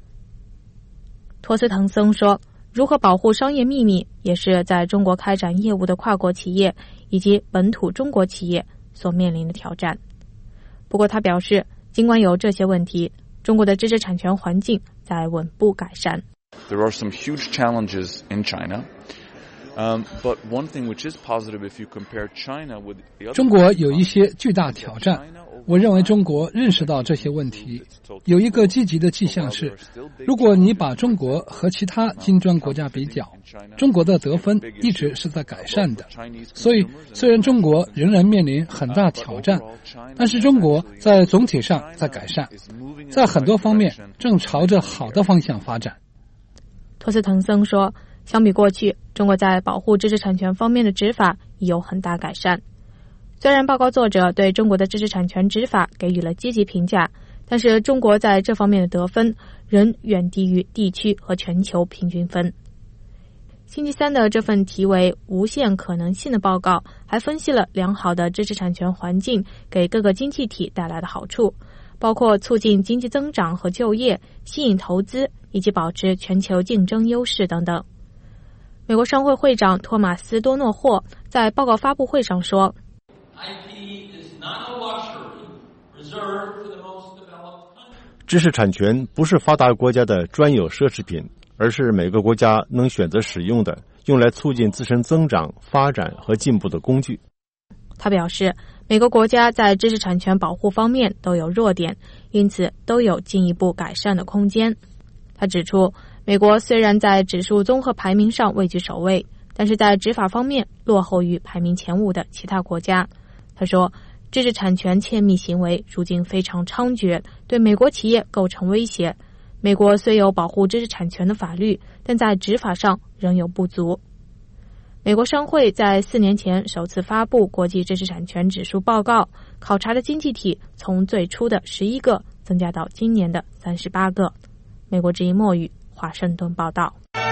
托斯滕森说，如何保护商业秘密也是在中国开展业务的跨国企业以及本土中国企业所面临的挑战。不过他表示，尽管有这些问题，中国的知识产权环境在稳步改善。 There are some huge challenges in China.Um, but one thing which is positive, if you compare China with the other... 中国有一些巨大挑战，我认为中国认识到这些问题。有一个积极的迹象是，如果你把中国和其他金砖国家比较，中国的得分一直是在改善的。所以，虽然中国仍然面临很大挑战，但是中国在总体上在改善，在很多方面正朝着好的方向发展。 托斯滕森说，相比过去，中国在保护知识产权方面的执法已有很大改善。虽然报告作者对中国的知识产权执法给予了积极评价，但是中国在这方面的得分仍远低于地区和全球平均分。星期三的这份题为“无限可能性”的报告还分析了良好的知识产权环境给各个经济体带来的好处，包括促进经济增长和就业、吸引投资以及保持全球竞争优势等等。美国商会会长托马斯·多诺霍在报告发布会上说， 知识产权不是发达国家的专有奢侈品，而是每个国家能选择使用的，用来促进自身增长、发展和进步的工具。 他表示，每个国家在知识产权保护方面都有弱点，因此都有进一步改善的空间。他指出，美国虽然在指数综合排名上位居首位，但是在执法方面落后于排名前五的其他国家。他说，知识产权窃密行为如今非常猖獗，对美国企业构成威胁。美国虽有保护知识产权的法律，但在执法上仍有不足。美国商会在四年前首次发布国际知识产权指数报告，考察的经济体从最初的十一个增加到今年的三十八个。美国之音墨语华盛顿报道。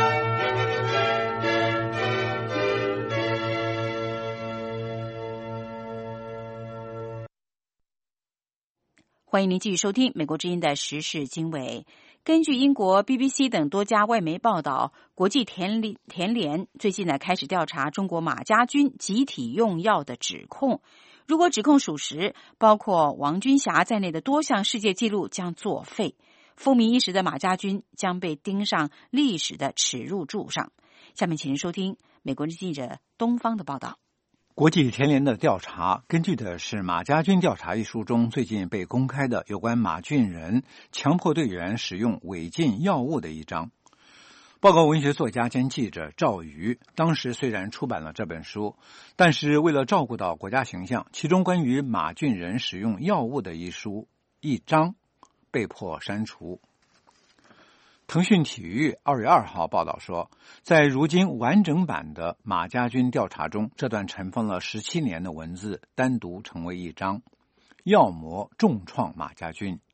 欢迎您继续收听美国之音的时事经纬。根据英国 B B C 等多家外媒报道，国际田联田联最近呢开始调查中国马家军集体用药的指控。如果指控属实，包括王军霞在内的多项世界纪录将作废，风靡一时的马家军将被钉上历史的耻辱柱上。下面请您收听美国记者东方的报道。 国际田联的调查根据的是《马家军调查》一书中最近被公开的有关马俊仁强迫队员使用违禁药物的一章。报告文学作家兼记者赵瑜当时虽然出版了这本书，但是为了照顾到国家形象，其中关于马俊仁使用药物的一书一章被迫删除。腾讯体育二月二号报道说，在如今完整版的马家军调查中，这段尘封了十七年的文字单独成为一章，药魔重创马家军。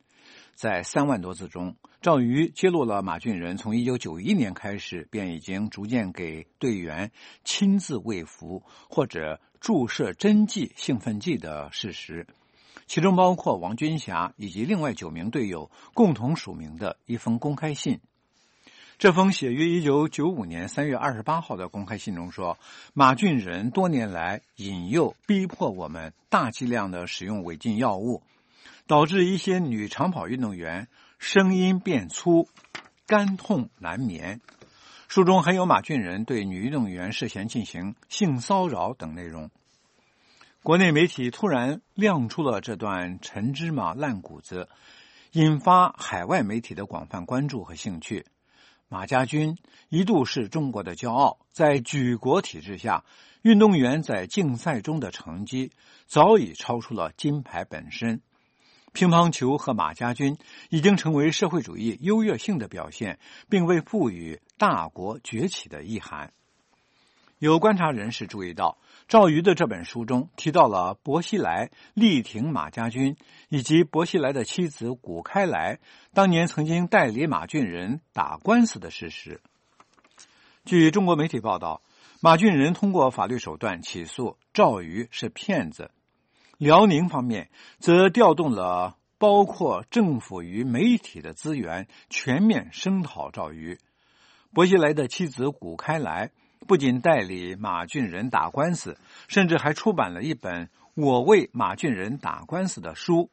在三万多字中，赵瑜揭露了马俊仁从一九九一年开始便已经逐渐给队员亲自喂服或者注射针剂、兴奋剂的事实，其中包括王军霞以及另外九名队友共同署名的一封公开信。这封写于一九九五年三月二十八号的公开信中说，马俊仁多年来引诱逼迫我们大剂量的使用违禁药物，导致一些女长跑运动员声音变粗、肝痛难眠。书中还有马俊仁对女运动员涉嫌进行性骚扰等内容。国内媒体突然亮出了这段陈芝麻烂谷子，引发海外媒体的广泛关注和兴趣。马家军一度是中国的骄傲，在举国体制下，运动员在竞赛中的成绩早已超出了金牌本身。乒乓球和马家军已经成为社会主义优越性的表现，并未赋予大国崛起的意涵。有观察人士注意到，赵瑜的这本书中提到了薄熙来力挺马家军，以及薄熙来的妻子谷开来当年曾经代理马俊仁打官司的事实。据中国媒体报道，马俊仁通过法律手段起诉赵瑜是骗子。辽宁方面则调动了包括政府与媒体的资源，全面声讨赵瑜。薄熙来的妻子谷开来不仅代理马俊仁打官司，甚至还出版了一本《我为马俊仁打官司》的书。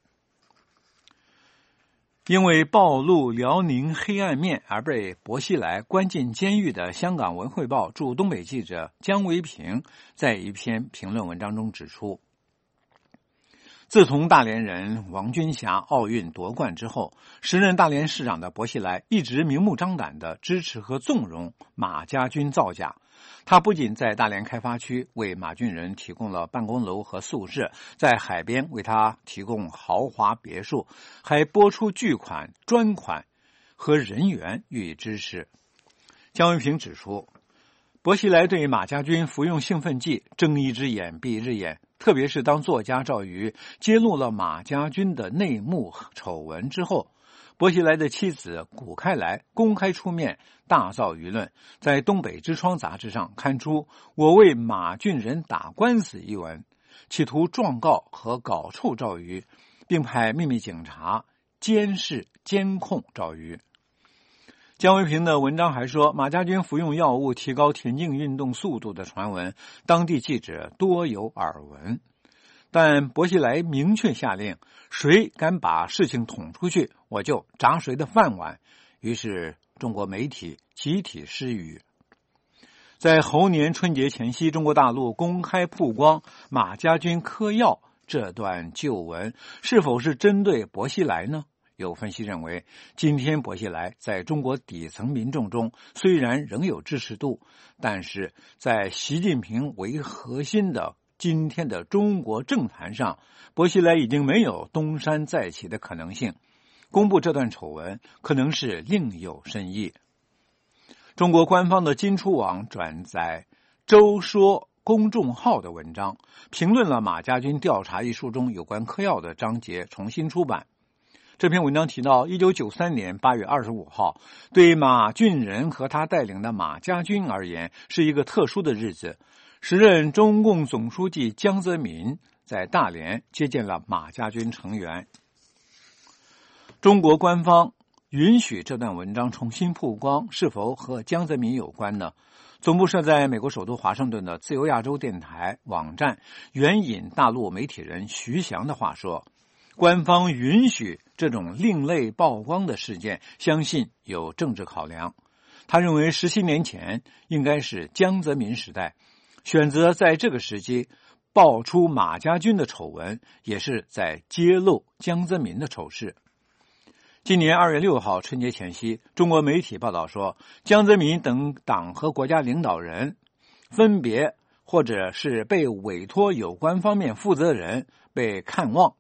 因为暴露辽宁黑暗面而被薄熙来关进监狱的香港文汇报驻东北记者姜维平在一篇评论文章中指出，自从大连人王军霞奥运夺冠之后，时任大连市长的薄熙来一直明目张胆地支持和纵容马家军造假。他不仅在大连开发区为马俊仁提供了办公楼和宿舍，在海边为他提供豪华别墅，还拨出巨款专款和人员予以支持。姜维平指出，薄熙来对马家军服用兴奋剂睁一只眼闭一只眼，特别是当作家赵瑜揭露了马家军的内幕丑闻之后，薄熙来的妻子谷开来公开出面大造舆论，在东北之窗杂志上刊出我为马俊仁打官司一文，企图状告和搞臭赵瑜，并派秘密警察监视监控赵瑜。姜维平的文章还说，马家军服用药物提高田径运动速度的传闻，当地记者多有耳闻。但薄熙来明确下令，谁敢把事情捅出去，我就砸谁的饭碗。于是中国媒体集体失语。在猴年春节前夕，中国大陆公开曝光马家军嗑药这段旧闻，是否是针对薄熙来呢？有分析认为，今天薄熙来在中国底层民众中虽然仍有支持度，但是在习近平为核心的今天的中国政坛上，薄熙来已经没有东山再起的可能性。公布这段丑闻可能是另有深意。中国官方的金出网转载周说公众号的文章，评论了马家军调查一书中有关嗑药的章节重新出版。这篇文章提到，一九九三年八月二十五号，对马俊仁和他带领的马家军而言是一个特殊的日子。时任中共总书记江泽民在大连接见了马家军成员。中国官方允许这段文章重新曝光，是否和江泽民有关呢？总部设在美国首都华盛顿的自由亚洲电台网站援引大陆媒体人徐翔的话说，官方允许这种另类曝光的事件，相信有政治考量。他认为十七年前应该是江泽民时代，选择在这个时机爆出马家军的丑闻，也是在揭露江泽民的丑事。今年二月六号春节前夕，中国媒体报道说，江泽民等党和国家领导人分别或者是被委托有关方面负责人被看望。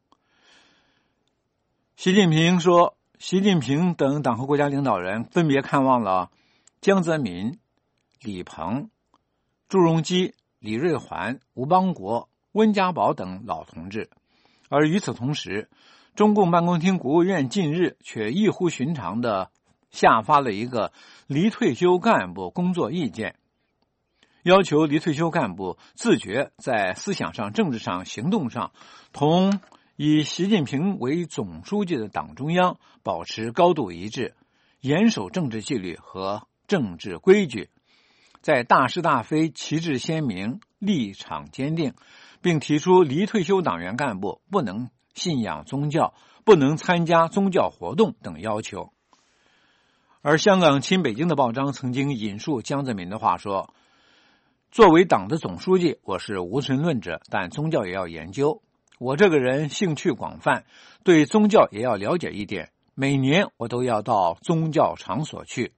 习近平说，习近平等党和国家领导人分别看望了江泽民、李鹏、朱镕基、李瑞环、吴邦国、温家宝等老同志。而与此同时， 中共办公厅国务院近日却异乎寻常地下发了一个离退休干部工作意见，要求离退休干部自觉在思想上、政治上、行动上同以习近平为总书记的党中央保持高度一致，严守政治纪律和政治规矩，在大是大非旗帜鲜明、立场坚定，并提出离退休党员干部不能信仰宗教、不能参加宗教活动等要求。而香港亲北京的报章曾经引述江泽民的话说，作为党的总书记，我是无神论者，但宗教也要研究。我这个人兴趣广泛，对宗教也要了解一点，每年我都要到宗教场所去。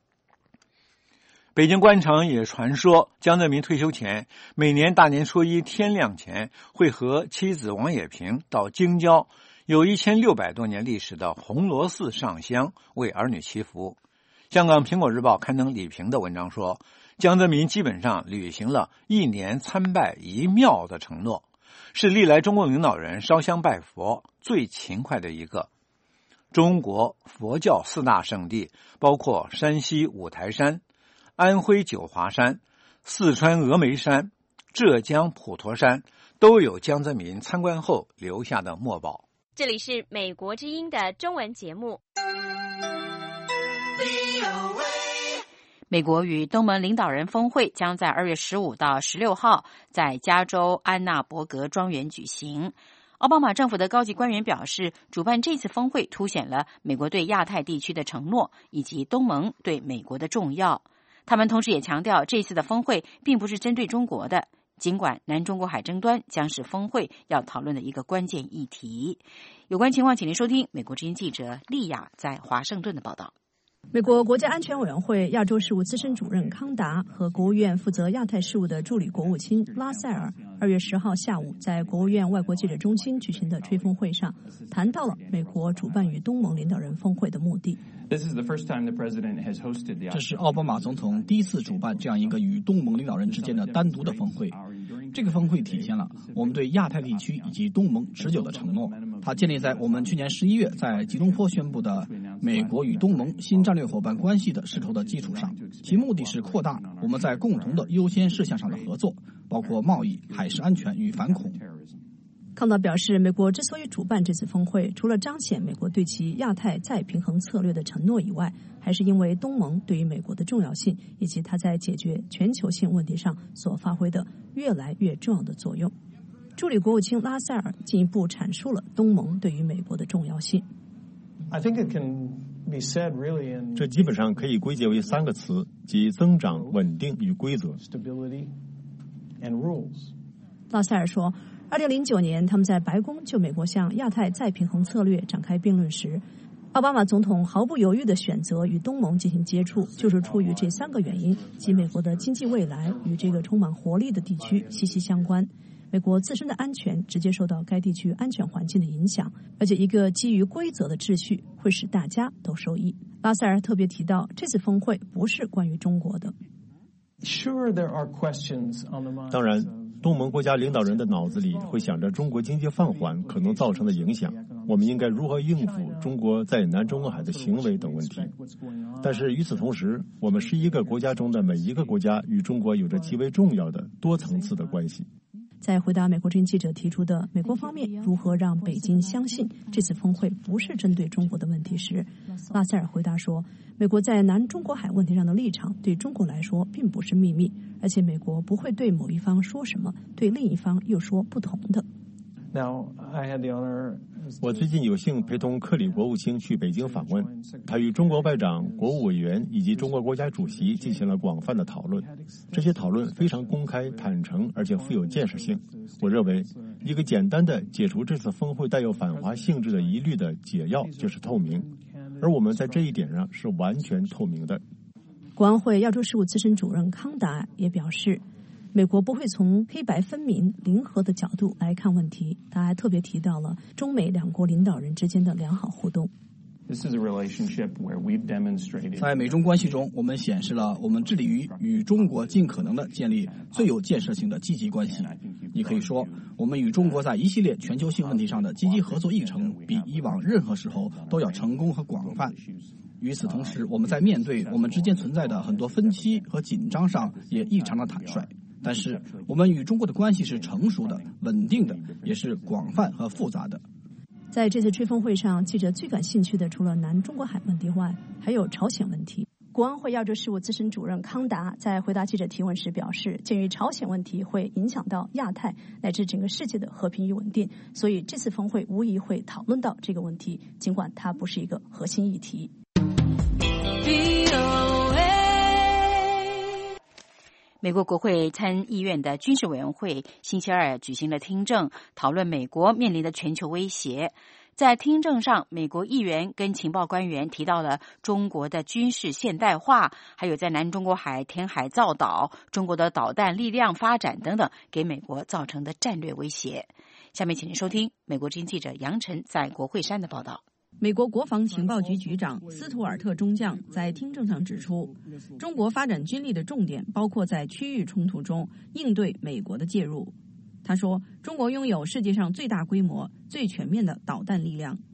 北京官场也传说，江泽民退休前每年大年初一天亮前会和妻子王冶平到京郊有一千六百多年历史的红螺寺上香，为儿女祈福。香港苹果日报刊登李平的文章说，江泽民基本上履行了一年参拜一庙的承诺，是历来中共领导人烧香拜佛最勤快的一个。中国佛教四大圣地包括山西五台山、安徽九华山、四川峨眉山、浙江普陀山，都有江泽民参观后留下的墨宝。 这里是美国之音的中文节目。 美国与东盟领导人峰会将在二月十五到十六号在加州安纳伯格庄园举行。奥巴马政府的高级官员表示，主办这次峰会凸显了美国对亚太地区的承诺以及东盟对美国的重要。他们同时也强调，这次的峰会并不是针对中国的，尽管南中国海争端将是峰会要讨论的一个关键议题。有关情况，请您收听美国之音记者丽亚在华盛顿的报道。 美国国家安全委员会亚洲事务资深主任康达和国务院负责亚太事务的助理国务卿拉塞尔二月十号下午在国务院外国记者中心举行的吹风会上，谈到了美国主办与东盟领导人峰会的目的。 这是奥巴马总统第一次主办这样一个与东盟领导人之间的单独的峰会。这个峰会体现了我们对亚太地区以及东盟持久的承诺，它建立在我们去年十一月在吉隆坡宣布的美国与东盟新战略伙伴关系的势头的基础上，其目的是扩大我们在共同的优先事项上的合作，包括贸易、海事安全与反恐。 康达表示，美国之所以主办这次峰会，除了彰显美国对其亚太再平衡策略的承诺以外，还是因为东盟对于美国的重要性，以及它在解决全球性问题上所发挥的越来越重要的作用。助理国务卿拉塞尔进一步阐述了东盟对于美国的重要性。 这基本上可以归结为三个词，即增长、稳定与规则。 拉塞尔说，二零零九年他们在白宫就美国向亚太再平衡策略展开辩论时，奥巴马总统毫不犹豫地选择与东盟进行接触，就是出于这三个原因，即美国的经济未来与这个充满活力的地区息息相关，美国自身的安全直接受到该地区安全环境的影响，而且一个基于规则的秩序会使大家都受益。拉塞尔特别提到，这次峰会不是关于中国的。 当然，东盟国家领导人的脑子里会想着中国经济放缓可能造成的影响，我们应该如何应付中国在南中国海的行为等问题。但是与此同时，我们是一个国家中的每一个国家与中国有着极为重要的多层次的关系。 在回答美国之音记者提出的美国方面如何让北京相信这次峰会不是针对中国的问题时，拉塞尔回答说，美国在南中国海问题上的立场对中国来说并不是秘密，而且美国不会对某一方说什么，对另一方又说不同的。 我最近有幸陪同克里国务卿去北京访问，他与中国外长、国务委员以及中国国家主席进行了广泛的讨论。这些讨论非常公开、坦诚，而且富有建设性。我认为，一个简单的解除这次峰会带有反华性质的疑虑的解药就是透明，而我们在这一点上是完全透明的。 国安会亚洲事务资深主任康达也表示，美国不会从黑白分明、零和的角度来看问题。他还特别提到了中美两国领导人之间的良好互动。 在美中关系中，我们显示了我们致力于与中国尽可能的建立最有建设性的积极关系。 你可以说，我们与中国在一系列全球性问题上的积极合作议程，比以往任何时候都要成功和广泛。与此同时，我们在面对我们之间存在的很多分歧和紧张上，也异常的坦率。但是，我们与中国的关系是成熟的、稳定的，也是广泛和复杂的。 在这次吹风会上，记者最感兴趣的，除了南中国海问题外，还有朝鲜问题。国安会亚洲事务资深主任康达在回答记者提问时表示，鉴于朝鲜问题会影响到亚太乃至整个世界的和平与稳定，所以这次峰会无疑会讨论到这个问题，尽管它不是一个核心议题。 美国国会参议院的军事委员会星期二举行了听证，讨论美国面临的全球威胁。在听证上，美国议员跟情报官员提到了中国的军事现代化，还有在南中国海填海造岛、中国的导弹力量发展等等给美国造成的战略威胁。下面请您收听美国之音记者杨晨在国会山的报道。 美国国防情报局局长斯图尔特中将在听证上指出，中国发展军力的重点包括在区域冲突中应对美国的介入。他说，中国拥有世界上最大规模、最全面的导弹力量。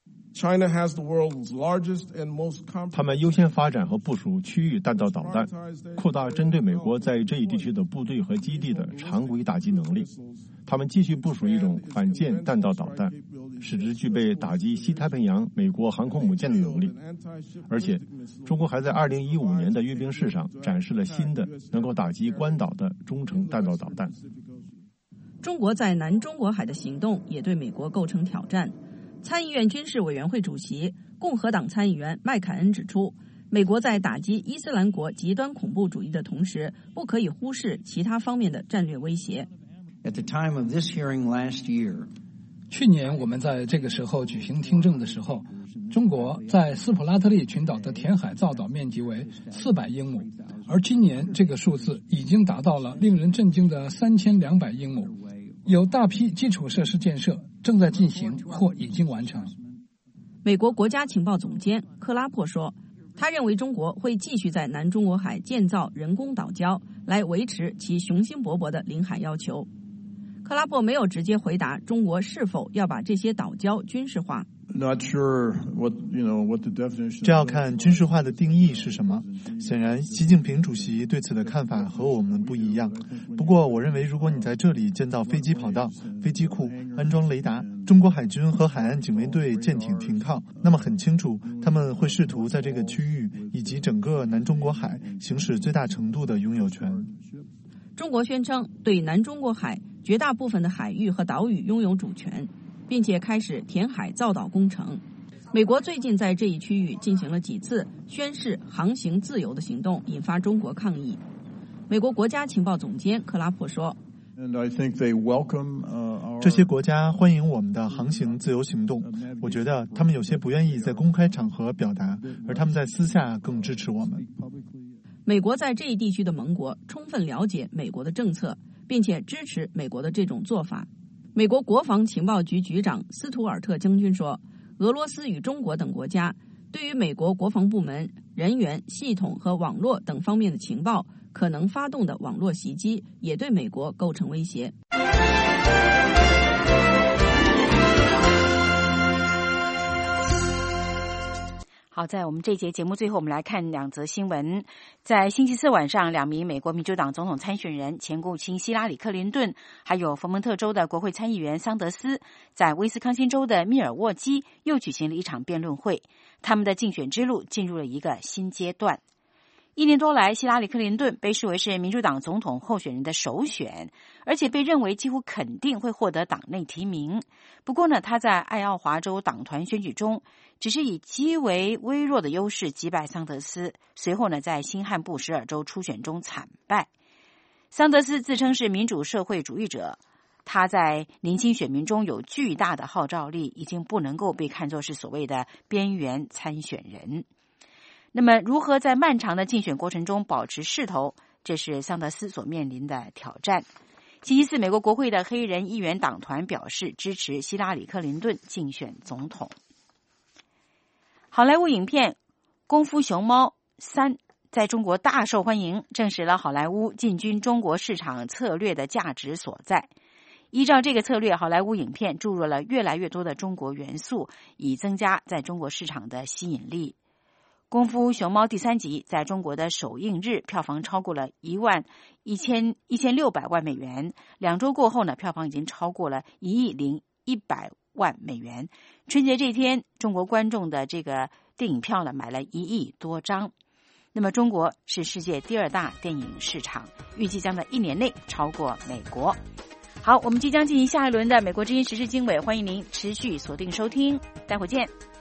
他们优先发展和部署区域弹道导弹，扩大针对美国在这一地区的部队和基地的常规打击能力。他们继续部署一种反舰弹道导弹，使之具备打击西太平洋美国航空母舰的能力。而且，中国还在二零一五年的阅兵式上展示了新的能够打击关岛的中程弹道导弹。 中国在南中国海的行动也对美国构成挑战。参议院军事委员会主席、共和党参议员麦凯恩指出，美国在打击伊斯兰国极端恐怖主义的同时，不可以忽视其他方面的战略威胁。 At the time of this hearing last year, 去年我们在这个时候举行听证的时候，中国在斯普拉特利群岛的填海造岛面积为四百英亩，而今年这个数字已经达到了令人震惊的三千两百英亩。有大批基础设施建设正在进行或已经完成。 美国国家情报总监克拉珀说，他认为中国会继续在南中国海建造人工岛礁，来维持其雄心勃勃的领海要求。克拉珀没有直接回答中国是否要把这些岛礁军事化。 这要看军事化的定义是什么。显然，习近平主席对此的看法和我们不一样。不过，我认为如果你在这里建造飞机跑道、飞机库、安装雷达，中国海军和海岸警卫队舰艇停靠，那么很清楚，他们会试图在这个区域以及整个南中国海行使最大程度的拥有权。 中国宣称对南中国海绝大部分的海域和岛屿拥有主权，并且开始填海造岛工程。美国最近在这一区域进行了几次宣示航行自由的行动，引发中国抗议。美国国家情报总监克拉珀说， 这些国家欢迎我们的航行自由行动。我觉得他们有些不愿意在公开场合表达，而他们在私下更支持我们。 美国在这一地区的盟国充分了解美国的政策，并且支持美国的这种做法。美国国防情报局局长斯图尔特将军说，俄罗斯与中国等国家对于美国国防部门人员、系统和网络等方面的情报可能发动的网络袭击，也对美国构成威胁。 好，在我们这节节目最后，我们来看两则新闻。在星期四晚上，两名美国民主党总统参选人前国务卿希拉里·克林顿，还有佛蒙特州的国会参议员桑德斯，在威斯康星州的密尔沃基又举行了一场辩论会。他们的竞选之路进入了一个新阶段。一年多来，希拉里·克林顿被视为是民主党总统候选人的首选，而且被认为几乎肯定会获得党内提名。不过呢，他在爱奥华州党团选举中只是以极为微弱的优势击败桑德斯，随后呢，在新罕布什尔州初选中惨败。桑德斯自称是民主社会主义者，他在年轻选民中有巨大的号召力，已经不能够被看作是所谓的边缘参选人。那么，如何在漫长的竞选过程中保持势头，这是桑德斯所面临的挑战。星期四，美国国会的黑人议员党团表示支持希拉里·克林顿竞选总统。好莱坞影片《功夫熊猫三》在中国大受欢迎，证实了好莱坞进军中国市场策略的价值所在。 依照这个策略，好莱坞影片注入了越来越多的中国元素，以增加在中国市场的吸引力。功夫熊猫第三集在中国的首映日票房超过了一万一千一千六百万美元，两周过后呢，票房已经超过了一亿零一百万美元。春节这天，中国观众的这个电影票呢买了一亿多张。那么中国是世界第二大电影市场，预计将在一年内超过美国。好，我们即将进行下一轮的美国之音时事经纬，欢迎您持续锁定收听，待会见。